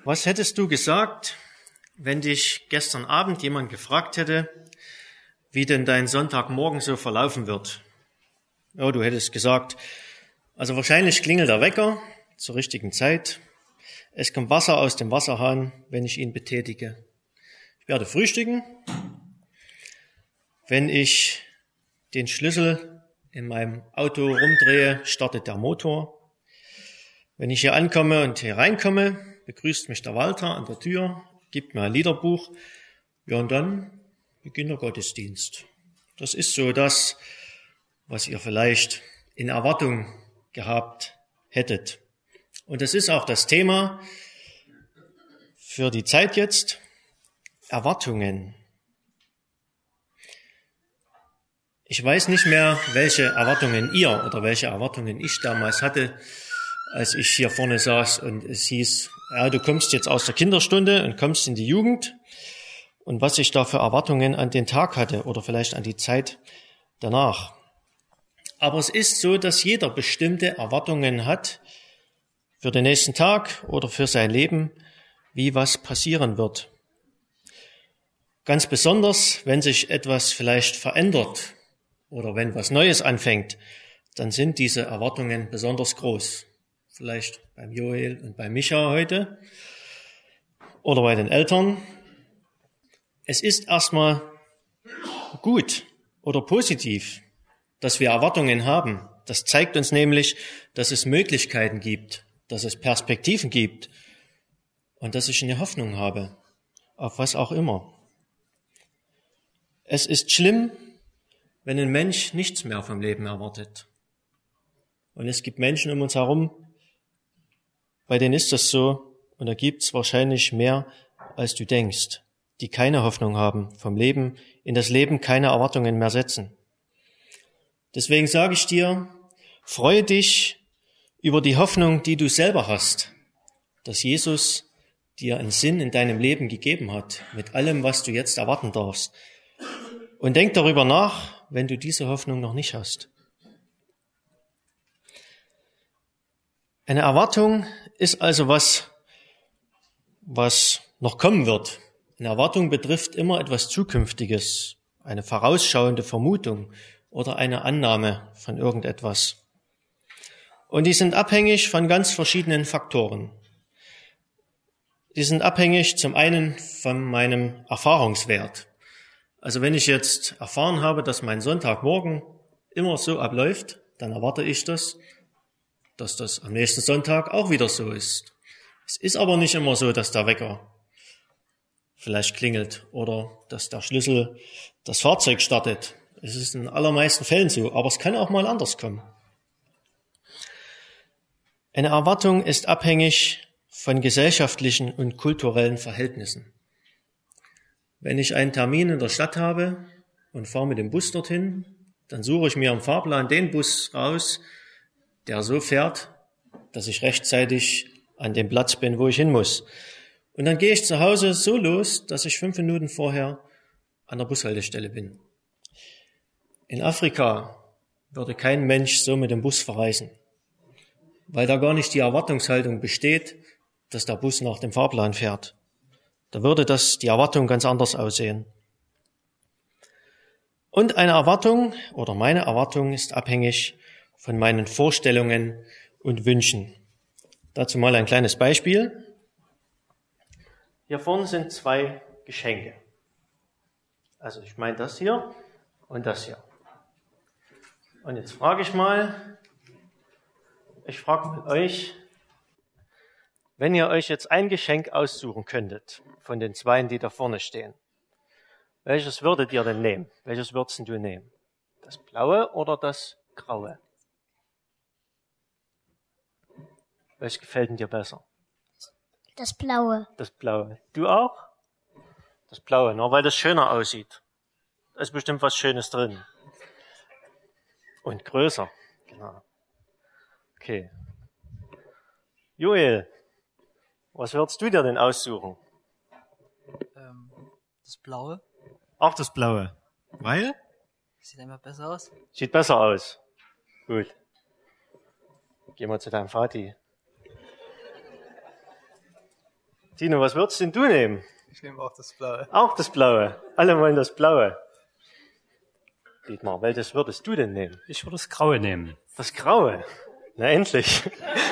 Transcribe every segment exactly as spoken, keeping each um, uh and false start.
Was hättest du gesagt, wenn dich gestern Abend jemand gefragt hätte, wie denn dein Sonntagmorgen so verlaufen wird? Ja, du hättest gesagt, also wahrscheinlich klingelt der Wecker zur richtigen Zeit. Es kommt Wasser aus dem Wasserhahn, wenn ich ihn betätige. Ich werde frühstücken. Wenn ich den Schlüssel in meinem Auto rumdrehe, startet der Motor. Wenn ich hier ankomme und hier reinkomme, begrüßt mich der Walter an der Tür, gibt mir ein Liederbuch. Ja, und dann beginnt der Gottesdienst. Das ist so das, was ihr vielleicht in Erwartung gehabt hättet. Und das ist auch das Thema für die Zeit jetzt, Erwartungen. Ich weiß nicht mehr, welche Erwartungen ihr oder welche Erwartungen ich damals hatte, als ich hier vorne saß und es hieß, ja, du kommst jetzt aus der Kinderstunde und kommst in die Jugend, und was ich da für Erwartungen an den Tag hatte oder vielleicht an die Zeit danach. Aber es ist so, dass jeder bestimmte Erwartungen hat für den nächsten Tag oder für sein Leben, wie was passieren wird. Ganz besonders, wenn sich etwas vielleicht verändert oder wenn was Neues anfängt, dann sind diese Erwartungen besonders groß. Vielleicht beim Joel und bei Micha heute oder bei den Eltern. Es ist erstmal gut oder positiv, dass wir Erwartungen haben. Das zeigt uns nämlich, dass es Möglichkeiten gibt, dass es Perspektiven gibt und dass ich eine Hoffnung habe, auf was auch immer. Es ist schlimm, wenn ein Mensch nichts mehr vom Leben erwartet. Und es gibt Menschen um uns herum, bei denen ist das so, und da gibt es wahrscheinlich mehr, als du denkst, die keine Hoffnung haben vom Leben, in das Leben keine Erwartungen mehr setzen. Deswegen sage ich dir, freue dich über die Hoffnung, die du selber hast, dass Jesus dir einen Sinn in deinem Leben gegeben hat, mit allem, was du jetzt erwarten darfst. Und denk darüber nach, wenn du diese Hoffnung noch nicht hast. Eine Erwartung ist also was, was noch kommen wird. Eine Erwartung betrifft immer etwas Zukünftiges, eine vorausschauende Vermutung oder eine Annahme von irgendetwas. Und die sind abhängig von ganz verschiedenen Faktoren. Die sind abhängig zum einen von meinem Erfahrungswert. Also wenn ich jetzt erfahren habe, dass mein Sonntagmorgen immer so abläuft, dann erwarte ich das, dass das am nächsten Sonntag auch wieder so ist. Es ist aber nicht immer so, dass der Wecker vielleicht klingelt oder dass der Schlüssel das Fahrzeug startet. Es ist in allermeisten Fällen so, aber es kann auch mal anders kommen. Eine Erwartung ist abhängig von gesellschaftlichen und kulturellen Verhältnissen. Wenn ich einen Termin in der Stadt habe und fahre mit dem Bus dorthin, dann suche ich mir am Fahrplan den Bus raus, der so fährt, dass ich rechtzeitig an dem Platz bin, wo ich hin muss. Und dann gehe ich zu Hause so los, dass ich fünf Minuten vorher an der Bushaltestelle bin. In Afrika würde kein Mensch so mit dem Bus verreisen, weil da gar nicht die Erwartungshaltung besteht, dass der Bus nach dem Fahrplan fährt. Da würde das die Erwartung ganz anders aussehen. Und eine Erwartung oder meine Erwartung ist abhängig von meinen Vorstellungen und Wünschen. Dazu mal ein kleines Beispiel. Hier vorne sind zwei Geschenke. Also ich meine das hier und das hier. Und jetzt frage ich mal, ich frage mal euch, wenn ihr euch jetzt ein Geschenk aussuchen könntet von den zweien, die da vorne stehen, welches würdet ihr denn nehmen? Welches würdest du nehmen? Das Blaue oder das Graue? Welches gefällt denn dir besser? Das Blaue. Das Blaue. Du auch? Das Blaue, nur weil das schöner aussieht. Da ist bestimmt was Schönes drin. Und größer. Genau. Okay. Joel, was würdest du dir denn aussuchen? Ähm, das Blaue. Auch das Blaue. Weil? Sieht einfach besser aus. Sieht besser aus. Gut. Gehen wir zu deinem Vati. Tino, was würdest denn du nehmen? Ich nehme auch das Blaue. Auch das Blaue. Alle wollen das Blaue. Dietmar, welches würdest du denn nehmen? Ich würde das Graue nehmen. Das Graue? Na endlich.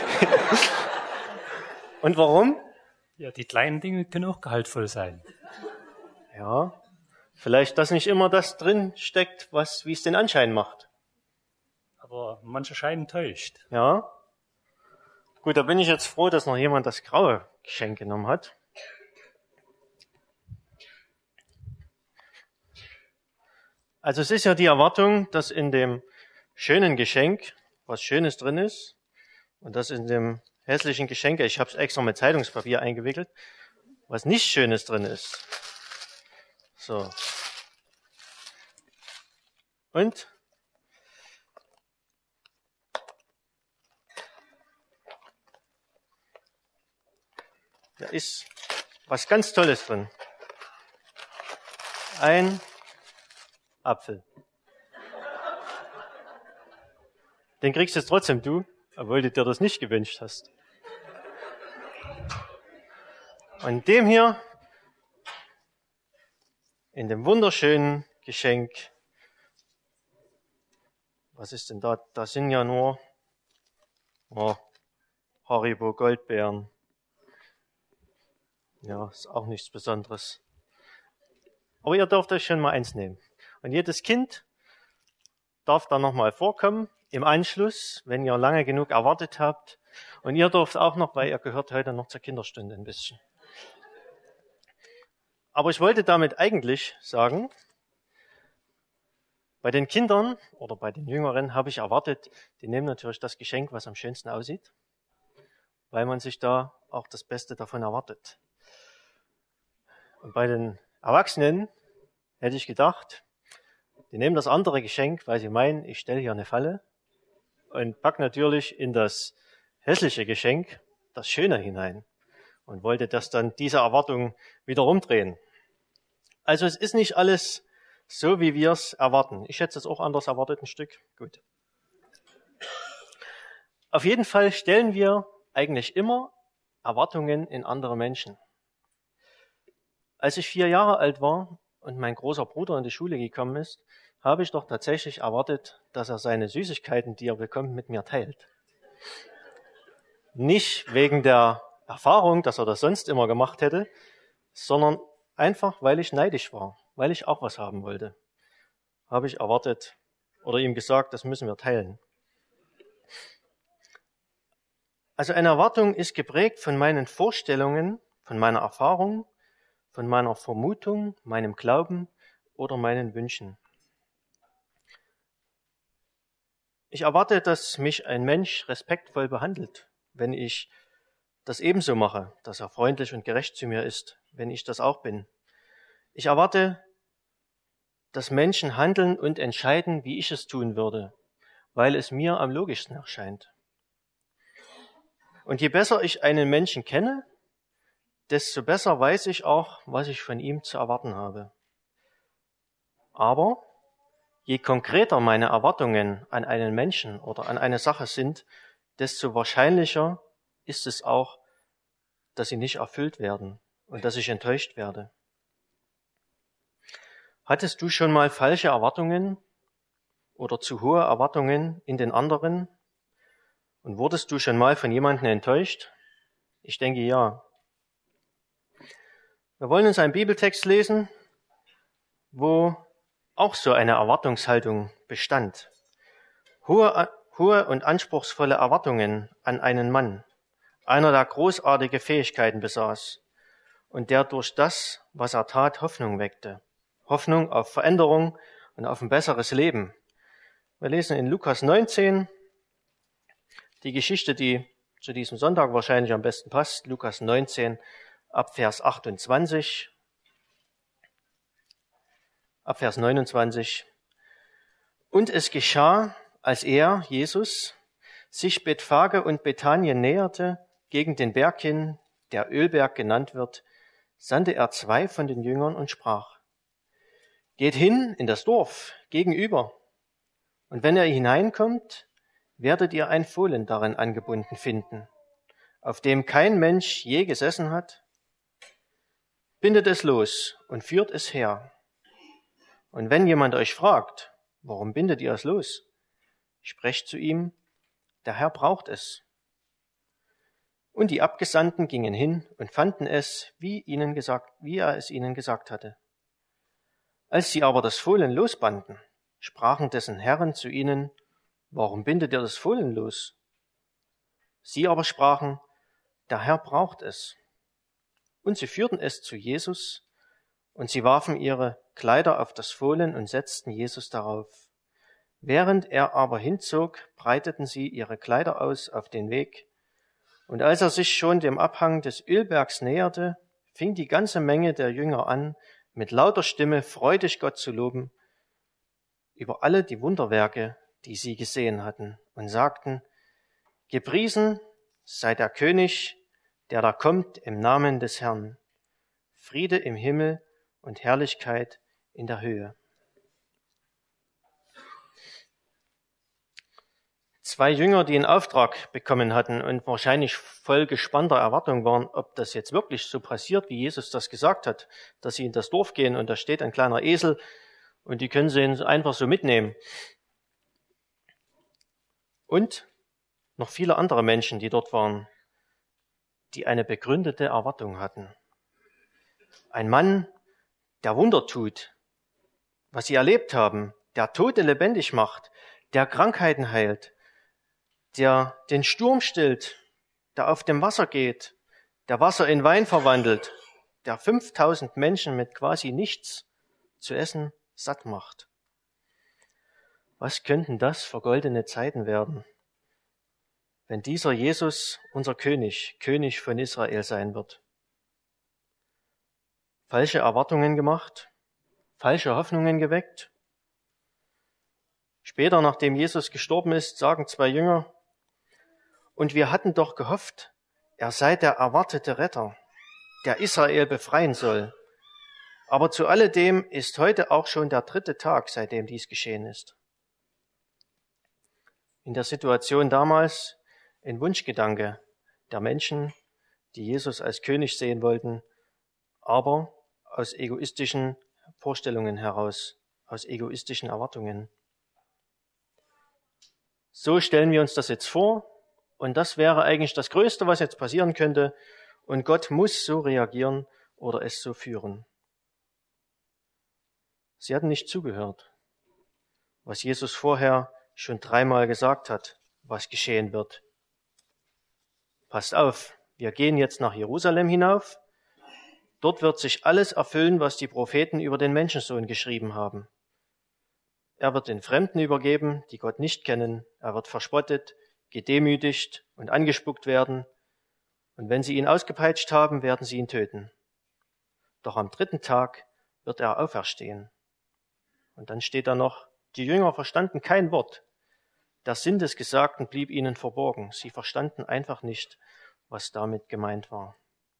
Und warum? Ja, die kleinen Dinge können auch gehaltvoll sein. Ja, vielleicht, dass nicht immer das drin steckt, was, wie es den Anschein macht. Aber manche scheinen täuscht. Ja. Gut, da bin ich jetzt froh, dass noch jemand das graue Geschenk genommen hat. Also es ist ja die Erwartung, dass in dem schönen Geschenk was Schönes drin ist und dass in dem hässlichen Geschenk, ich habe es extra mit Zeitungspapier eingewickelt, was nicht Schönes drin ist. So. Und? Da ist was ganz Tolles drin. Ein Apfel. Den kriegst jetzt trotzdem du, obwohl du dir das nicht gewünscht hast. Und dem hier, in dem wunderschönen Geschenk, was ist denn da? Da sind ja nur oh, Haribo Goldbeeren. Ja, ist auch nichts Besonderes. Aber ihr dürft euch schon mal eins nehmen. Und jedes Kind darf da nochmal vorkommen im Anschluss, wenn ihr lange genug erwartet habt. Und ihr dürft auch noch, weil ihr gehört heute noch zur Kinderstunde ein bisschen. Aber ich wollte damit eigentlich sagen, bei den Kindern oder bei den Jüngeren habe ich erwartet, die nehmen natürlich das Geschenk, was am schönsten aussieht, weil man sich da auch das Beste davon erwartet. Und bei den Erwachsenen hätte ich gedacht, die nehmen das andere Geschenk, weil sie meinen, ich stelle hier eine Falle und pack natürlich in das hässliche Geschenk das Schöne hinein und wollte das dann diese Erwartung wieder rumdrehen. Also es ist nicht alles so, wie wir es erwarten. Ich hätte es auch anders erwartet, ein Stück. Gut. Auf jeden Fall stellen wir eigentlich immer Erwartungen in andere Menschen. Als ich vier Jahre alt war und mein großer Bruder in die Schule gekommen ist, habe ich doch tatsächlich erwartet, dass er seine Süßigkeiten, die er bekommt, mit mir teilt. Nicht wegen der Erfahrung, dass er das sonst immer gemacht hätte, sondern einfach, weil ich neidisch war, weil ich auch was haben wollte. Habe ich erwartet oder ihm gesagt, das müssen wir teilen. Also eine Erwartung ist geprägt von meinen Vorstellungen, von meiner Erfahrung, von meiner Vermutung, meinem Glauben oder meinen Wünschen. Ich erwarte, dass mich ein Mensch respektvoll behandelt, wenn ich das ebenso mache, dass er freundlich und gerecht zu mir ist, wenn ich das auch bin. Ich erwarte, dass Menschen handeln und entscheiden, wie ich es tun würde, weil es mir am logischsten erscheint. Und je besser ich einen Menschen kenne, desto besser weiß ich auch, was ich von ihm zu erwarten habe. Aber je konkreter meine Erwartungen an einen Menschen oder an eine Sache sind, desto wahrscheinlicher ist es auch, dass sie nicht erfüllt werden und dass ich enttäuscht werde. Hattest du schon mal falsche Erwartungen oder zu hohe Erwartungen in den anderen? Und wurdest du schon mal von jemandem enttäuscht? Ich denke ja. Wir wollen uns einen Bibeltext lesen, wo auch so eine Erwartungshaltung bestand. Hohe, hohe und anspruchsvolle Erwartungen an einen Mann, einer, der großartige Fähigkeiten besaß und der durch das, was er tat, Hoffnung weckte. Hoffnung auf Veränderung und auf ein besseres Leben. Wir lesen in Lukas neunzehn die Geschichte, die zu diesem Sonntag wahrscheinlich am besten passt. Lukas neunzehn ab Vers achtundzwanzig. Ab Vers neunundzwanzig. Und es geschah, als er, Jesus, sich Bethphage und Bethanien näherte, gegen den Berg hin, der Ölberg genannt wird, sandte er zwei von den Jüngern und sprach: Geht hin in das Dorf gegenüber, und wenn ihr hineinkommt, werdet ihr ein Fohlen darin angebunden finden, auf dem kein Mensch je gesessen hat bindet es los und führt es her. Und wenn jemand euch fragt, warum bindet ihr es los? Sprecht zu ihm, der Herr braucht es. Und die Abgesandten gingen hin und fanden es, wie ihnen gesagt, wie er es ihnen gesagt hatte. Als sie aber das Fohlen losbanden, sprachen dessen Herren zu ihnen, warum bindet ihr das Fohlen los? Sie aber sprachen, der Herr braucht es. Und sie führten es zu Jesus, und sie warfen ihre Kleider auf das Fohlen und setzten Jesus darauf. Während er aber hinzog, breiteten sie ihre Kleider aus auf den Weg. Und als er sich schon dem Abhang des Ölbergs näherte, fing die ganze Menge der Jünger an, mit lauter Stimme freudig Gott zu loben über alle die Wunderwerke, die sie gesehen hatten, und sagten, gepriesen sei der König, der da kommt im Namen des Herrn. Friede im Himmel und Herrlichkeit in der Höhe. Zwei Jünger, die einen Auftrag bekommen hatten und wahrscheinlich voll gespannter Erwartung waren, ob das jetzt wirklich so passiert, wie Jesus das gesagt hat, dass sie in das Dorf gehen und da steht ein kleiner Esel und die können sie einfach so mitnehmen. Und noch viele andere Menschen, die dort waren, die eine begründete Erwartung hatten. Ein Mann, der Wunder tut, was sie erlebt haben, der Tote lebendig macht, der Krankheiten heilt, der den Sturm stillt, der auf dem Wasser geht, der Wasser in Wein verwandelt, der fünftausend Menschen mit quasi nichts zu essen satt macht. Was könnten das für goldene Zeiten werden, wenn dieser Jesus unser König, König von Israel sein wird? Falsche Erwartungen gemacht, falsche Hoffnungen geweckt. Später, nachdem Jesus gestorben ist, sagen zwei Jünger, und wir hatten doch gehofft, er sei der erwartete Retter, der Israel befreien soll. Aber zu alledem ist heute auch schon der dritte Tag, seitdem dies geschehen ist. In der Situation damals ein Wunschgedanke der Menschen, die Jesus als König sehen wollten, aber aus egoistischen Vorstellungen heraus, aus egoistischen Erwartungen. So stellen wir uns das jetzt vor, und das wäre eigentlich das Größte, was jetzt passieren könnte, und Gott muss so reagieren oder es so führen. Sie hatten nicht zugehört, was Jesus vorher schon dreimal gesagt hat, was geschehen wird. Passt auf, wir gehen jetzt nach Jerusalem hinauf. Dort wird sich alles erfüllen, was die Propheten über den Menschensohn geschrieben haben. Er wird den Fremden übergeben, die Gott nicht kennen. Er wird verspottet, gedemütigt und angespuckt werden. Und wenn sie ihn ausgepeitscht haben, werden sie ihn töten. Doch am dritten Tag wird er auferstehen. Und dann steht da noch, die Jünger verstanden kein Wort. Der Sinn des Gesagten blieb ihnen verborgen. Sie verstanden einfach nicht, was damit gemeint war.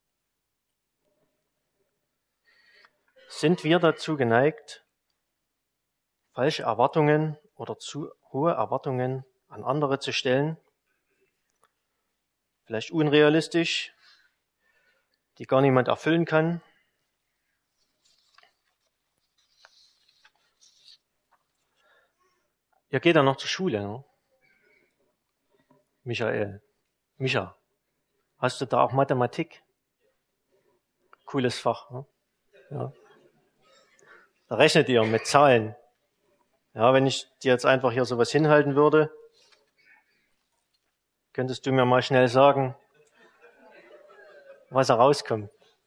Sind wir dazu geneigt, falsche Erwartungen oder zu hohe Erwartungen an andere zu stellen? Vielleicht unrealistisch, die gar niemand erfüllen kann. Ihr geht ja noch zur Schule, ne? Michael, Micha, hast du da auch Mathematik? Cooles Fach, ne? Ja. Da rechnet ihr mit Zahlen. Ja, wenn ich dir jetzt einfach hier sowas hinhalten würde, könntest du mir mal schnell sagen, was da rauskommt?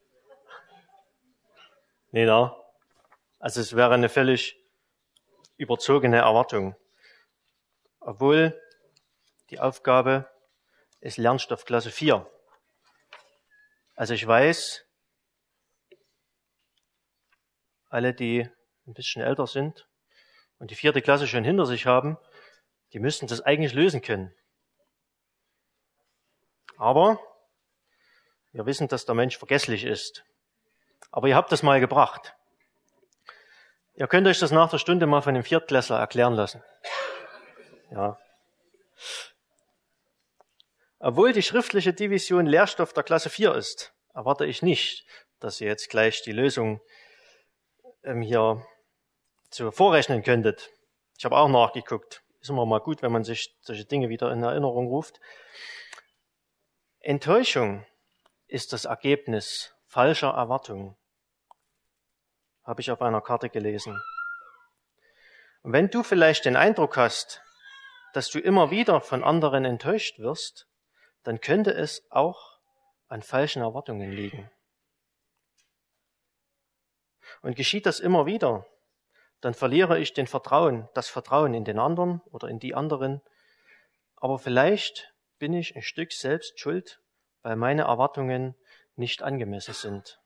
Nee, da. Also es wäre eine völlig überzogene Erwartung. Obwohl die Aufgabe ist Lernstoff Klasse vier. Also ich weiß, alle, die ein bisschen älter sind und die vierte Klasse schon hinter sich haben, die müssten das eigentlich lösen können. Aber wir wissen, dass der Mensch vergesslich ist. Aber ihr habt das mal gebracht. Ihr könnt euch das nach der Stunde mal von dem Viertklässler erklären lassen. Ja. Obwohl die schriftliche Division Lehrstoff der Klasse vier ist, erwarte ich nicht, dass ihr jetzt gleich die Lösung ähm, hier so vorrechnen könntet. Ich habe auch nachgeguckt. Ist immer mal gut, wenn man sich solche Dinge wieder in Erinnerung ruft. Enttäuschung ist das Ergebnis falscher Erwartungen, habe ich auf einer Karte gelesen. Und wenn du vielleicht den Eindruck hast, dass du immer wieder von anderen enttäuscht wirst, dann könnte es auch an falschen Erwartungen liegen. Und geschieht das immer wieder, dann verliere ich den Vertrauen, das Vertrauen in den anderen oder in die anderen. Aber vielleicht bin ich ein Stück selbst schuld, weil meine Erwartungen nicht angemessen sind.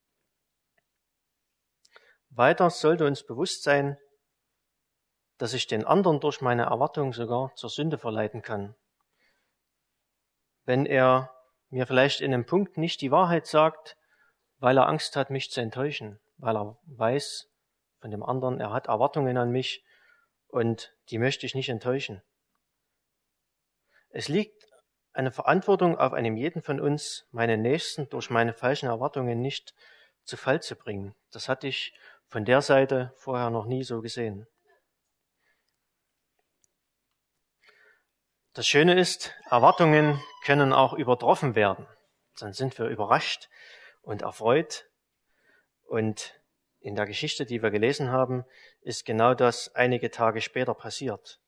Weiter sollte uns bewusst sein, dass ich den anderen durch meine Erwartungen sogar zur Sünde verleiten kann. Wenn er mir vielleicht in einem Punkt nicht die Wahrheit sagt, weil er Angst hat, mich zu enttäuschen, weil er weiß von dem anderen, er hat Erwartungen an mich und die möchte ich nicht enttäuschen. Es liegt eine Verantwortung auf einem jeden von uns, meinen Nächsten durch meine falschen Erwartungen nicht zu Fall zu bringen. Das hatte ich von der Seite vorher noch nie so gesehen. Das Schöne ist, Erwartungen können auch übertroffen werden. Dann sind wir überrascht und erfreut. Und in der Geschichte, die wir gelesen haben, ist genau das einige Tage später passiert.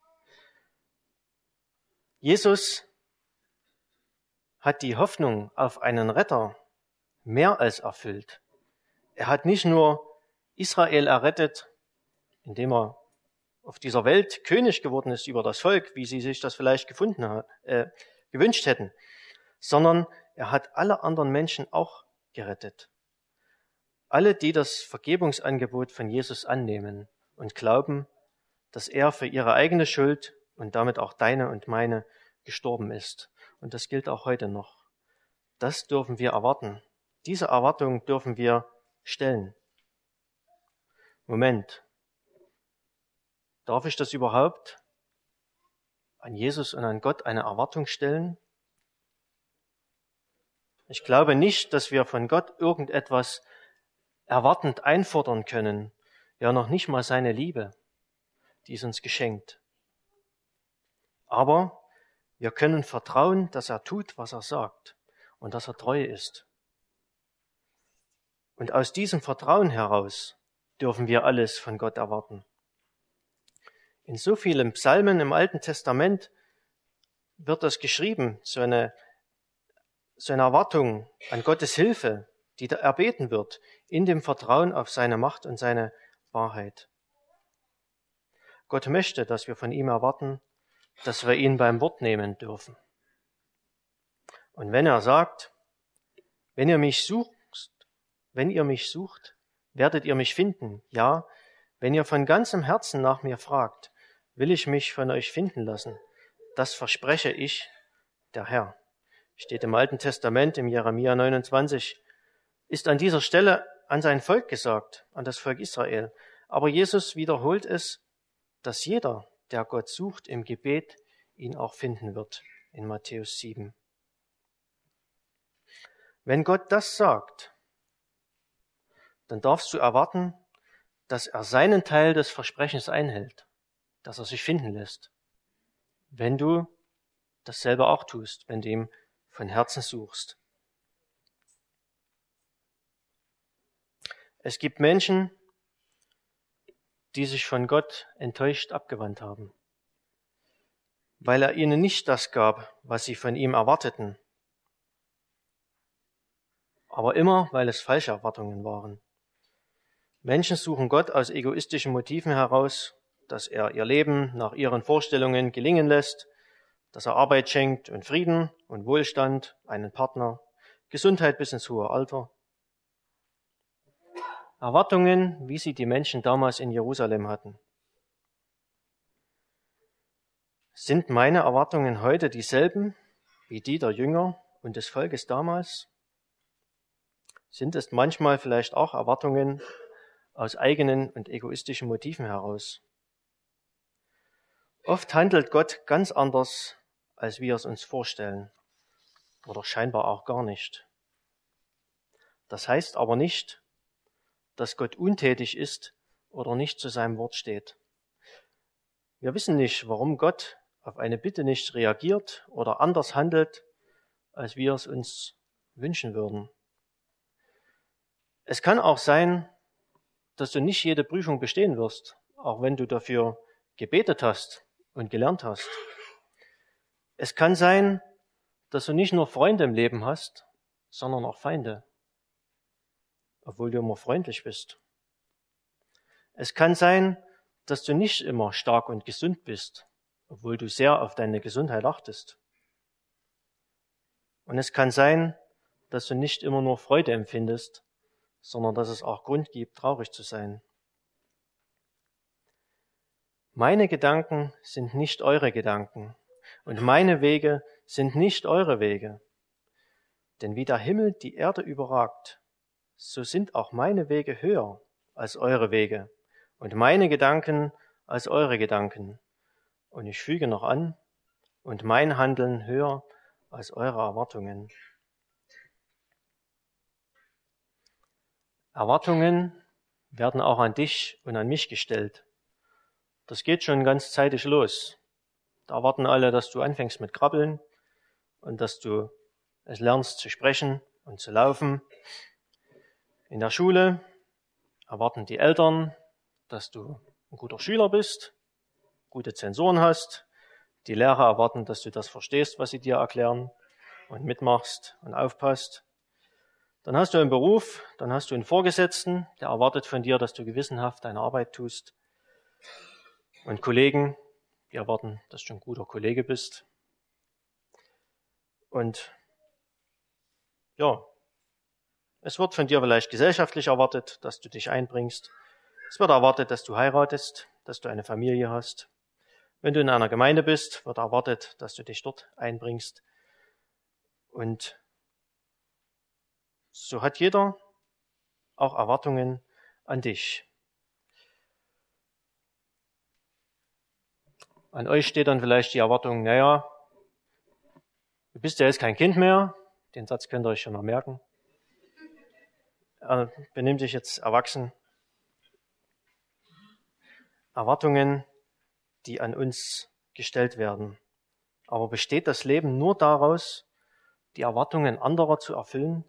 Jesus hat die Hoffnung auf einen Retter mehr als erfüllt. Er hat nicht nur Israel errettet, indem er auf dieser Welt König geworden ist über das Volk, wie sie sich das vielleicht gefunden, äh, gewünscht hätten, sondern er hat alle anderen Menschen auch gerettet. Alle, die das Vergebungsangebot von Jesus annehmen und glauben, dass er für ihre eigene Schuld und damit auch deine und meine gestorben ist. Und das gilt auch heute noch. Das dürfen wir erwarten. Diese Erwartung dürfen wir stellen. Moment. Darf ich das überhaupt an Jesus und an Gott eine Erwartung stellen? Ich glaube nicht, dass wir von Gott irgendetwas erwartend einfordern können. Ja, noch nicht mal seine Liebe, die ist uns geschenkt. Aber wir können vertrauen, dass er tut, was er sagt und dass er treu ist. Und aus diesem Vertrauen heraus dürfen wir alles von Gott erwarten. In so vielen Psalmen im Alten Testament wird das geschrieben, so eine, so eine Erwartung an Gottes Hilfe, die da erbeten wird, in dem Vertrauen auf seine Macht und seine Wahrheit. Gott möchte, dass wir von ihm erwarten, dass wir ihn beim Wort nehmen dürfen. Und wenn er sagt, wenn ihr mich sucht, wenn ihr mich sucht, werdet ihr mich finden. Ja, wenn ihr von ganzem Herzen nach mir fragt, will ich mich von euch finden lassen. Das verspreche ich, der Herr. Steht im Alten Testament, im Jeremia neunundzwanzig, ist an dieser Stelle an sein Volk gesagt, an das Volk Israel. Aber Jesus wiederholt es, dass jeder, der Gott sucht im Gebet, ihn auch finden wird, in Matthäus sieben. Wenn Gott das sagt, dann darfst du erwarten, dass er seinen Teil des Versprechens einhält, dass er sich finden lässt, wenn du dasselbe auch tust, wenn du ihm von Herzen suchst. Es gibt Menschen, die sich von Gott enttäuscht abgewandt haben, weil er ihnen nicht das gab, was sie von ihm erwarteten, aber immer, weil es falsche Erwartungen waren. Menschen suchen Gott aus egoistischen Motiven heraus, dass er ihr Leben nach ihren Vorstellungen gelingen lässt, dass er Arbeit schenkt und Frieden und Wohlstand, einen Partner, Gesundheit bis ins hohe Alter. Erwartungen, wie sie die Menschen damals in Jerusalem hatten. Sind meine Erwartungen heute dieselben wie die der Jünger und des Volkes damals? Sind es manchmal vielleicht auch Erwartungen aus eigenen und egoistischen Motiven heraus? Oft handelt Gott ganz anders, als wir es uns vorstellen, oder scheinbar auch gar nicht. Das heißt aber nicht, dass Gott untätig ist oder nicht zu seinem Wort steht. Wir wissen nicht, warum Gott auf eine Bitte nicht reagiert oder anders handelt, als wir es uns wünschen würden. Es kann auch sein, dass du nicht jede Prüfung bestehen wirst, auch wenn du dafür gebetet hast und gelernt hast. Es kann sein, dass du nicht nur Freunde im Leben hast, sondern auch Feinde, obwohl du immer freundlich bist. Es kann sein, dass du nicht immer stark und gesund bist, obwohl du sehr auf deine Gesundheit achtest. Und es kann sein, dass du nicht immer nur Freude empfindest, sondern dass es auch Grund gibt, traurig zu sein. Meine Gedanken sind nicht eure Gedanken und meine Wege sind nicht eure Wege. Denn wie der Himmel die Erde überragt, so sind auch meine Wege höher als eure Wege und meine Gedanken als eure Gedanken. Und ich füge noch an, und mein Handeln höher als eure Erwartungen. Erwartungen werden auch an dich und an mich gestellt. Das geht schon ganz zeitig los. Da erwarten alle, dass du anfängst mit Krabbeln und dass du es lernst zu sprechen und zu laufen. In der Schule erwarten die Eltern, dass du ein guter Schüler bist, gute Zensuren hast. Die Lehrer erwarten, dass du das verstehst, was sie dir erklären und mitmachst und aufpasst. Dann hast du einen Beruf, dann hast du einen Vorgesetzten, der erwartet von dir, dass du gewissenhaft deine Arbeit tust. Und Kollegen, die erwarten, dass du ein guter Kollege bist. Und ja, es wird von dir vielleicht gesellschaftlich erwartet, dass du dich einbringst. Es wird erwartet, dass du heiratest, dass du eine Familie hast. Wenn du in einer Gemeinde bist, wird erwartet, dass du dich dort einbringst. Und so hat jeder auch Erwartungen an dich. An euch steht dann vielleicht die Erwartung, naja, du bist ja jetzt kein Kind mehr. Den Satz könnt ihr euch schon noch merken. Er benimmt sich jetzt erwachsen. Erwartungen, die an uns gestellt werden. Aber besteht das Leben nur daraus, die Erwartungen anderer zu erfüllen?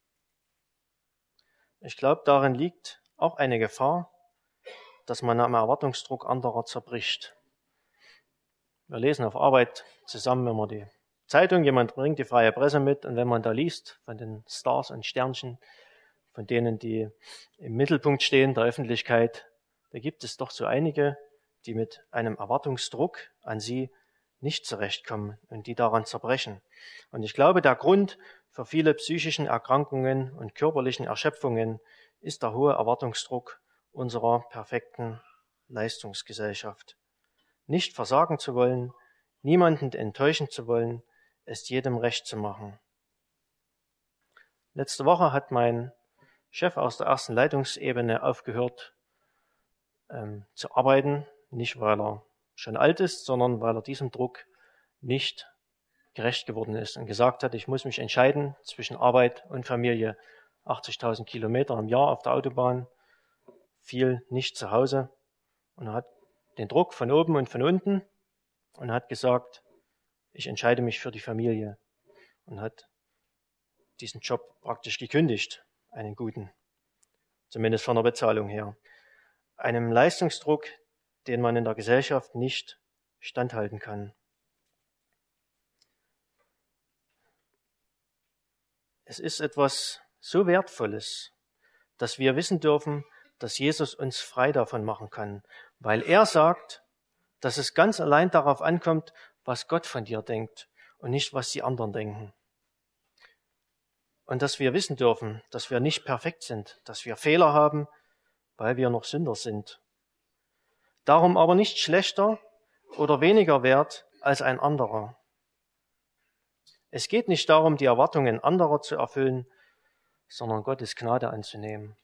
Ich glaube, darin liegt auch eine Gefahr, dass man am Erwartungsdruck anderer zerbricht. Wir lesen auf Arbeit zusammen immer die Zeitung, jemand bringt die freie Presse mit und wenn man da liest von den Stars und Sternchen, von denen, die im Mittelpunkt stehen der Öffentlichkeit, da gibt es doch so einige, die mit einem Erwartungsdruck an sie nicht zurechtkommen und die daran zerbrechen. Und ich glaube, der Grund für viele psychischen Erkrankungen und körperlichen Erschöpfungen ist der hohe Erwartungsdruck unserer perfekten Leistungsgesellschaft. Nicht versagen zu wollen, niemanden enttäuschen zu wollen, es jedem recht zu machen. Letzte Woche hat mein Chef aus der ersten Leitungsebene aufgehört ähm, zu arbeiten, nicht weil er schon alt ist, sondern weil er diesem Druck nicht gerecht geworden ist und gesagt hat, ich muss mich entscheiden zwischen Arbeit und Familie. achtzigtausend Kilometer im Jahr auf der Autobahn, viel nicht zu Hause. Und er hat den Druck von oben und von unten und hat gesagt, ich entscheide mich für die Familie. Und hat diesen Job praktisch gekündigt, einen guten, zumindest von der Bezahlung her. Einem Leistungsdruck, den man in der Gesellschaft nicht standhalten kann. Es ist etwas so Wertvolles, dass wir wissen dürfen, dass Jesus uns frei davon machen kann, weil er sagt, dass es ganz allein darauf ankommt, was Gott von dir denkt und nicht, was die anderen denken. Und dass wir wissen dürfen, dass wir nicht perfekt sind, dass wir Fehler haben, weil wir noch Sünder sind. Darum aber nicht schlechter oder weniger wert als ein anderer. Es geht nicht darum, die Erwartungen anderer zu erfüllen, sondern Gottes Gnade anzunehmen.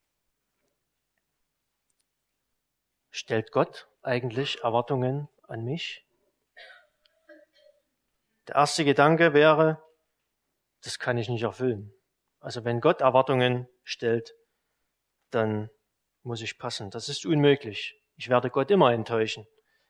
Stellt Gott eigentlich Erwartungen an mich? Der erste Gedanke wäre, das kann ich nicht erfüllen. Also wenn Gott Erwartungen stellt, dann muss ich passen. Das ist unmöglich. Ich werde Gott immer enttäuschen.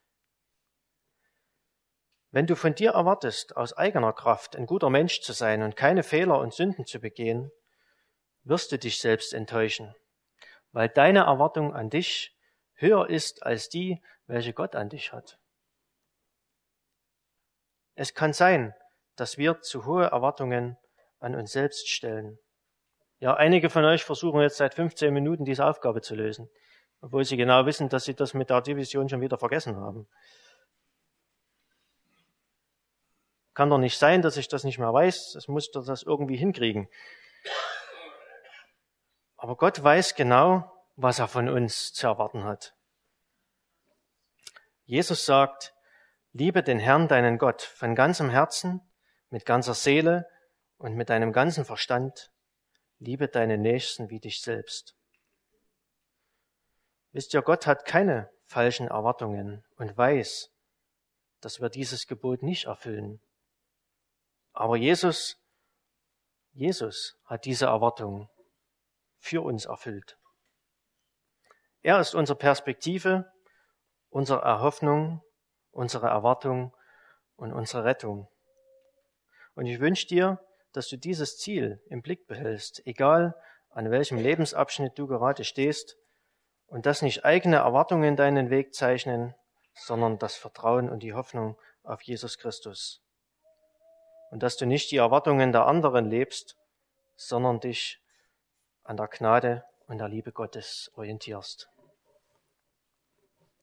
Wenn du von dir erwartest, aus eigener Kraft ein guter Mensch zu sein und keine Fehler und Sünden zu begehen, wirst du dich selbst enttäuschen, weil deine Erwartung an dich höher ist als die, welche Gott an dich hat. Es kann sein, dass wir zu hohe Erwartungen an uns selbst stellen. Ja, einige von euch versuchen jetzt seit fünfzehn Minuten diese Aufgabe zu lösen, obwohl sie genau wissen, dass sie das mit der Division schon wieder vergessen haben. Kann doch nicht sein, dass ich das nicht mehr weiß. Es muss doch das irgendwie hinkriegen. Aber Gott weiß genau, was er von uns zu erwarten hat. Jesus sagt, liebe den Herrn, deinen Gott, von ganzem Herzen, mit ganzer Seele und mit deinem ganzen Verstand. Liebe deinen Nächsten wie dich selbst. Wisst ihr, Gott hat keine falschen Erwartungen und weiß, dass wir dieses Gebot nicht erfüllen. Aber Jesus, Jesus hat diese Erwartung für uns erfüllt. Er ist unsere Perspektive, unsere Erhoffnung, unsere Erwartung und unsere Rettung. Und ich wünsche dir, dass du dieses Ziel im Blick behältst, egal an welchem Lebensabschnitt du gerade stehst, und dass nicht eigene Erwartungen deinen Weg zeichnen, sondern das Vertrauen und die Hoffnung auf Jesus Christus. Und dass du nicht die Erwartungen der anderen lebst, sondern dich an der Gnade und der Liebe Gottes orientierst.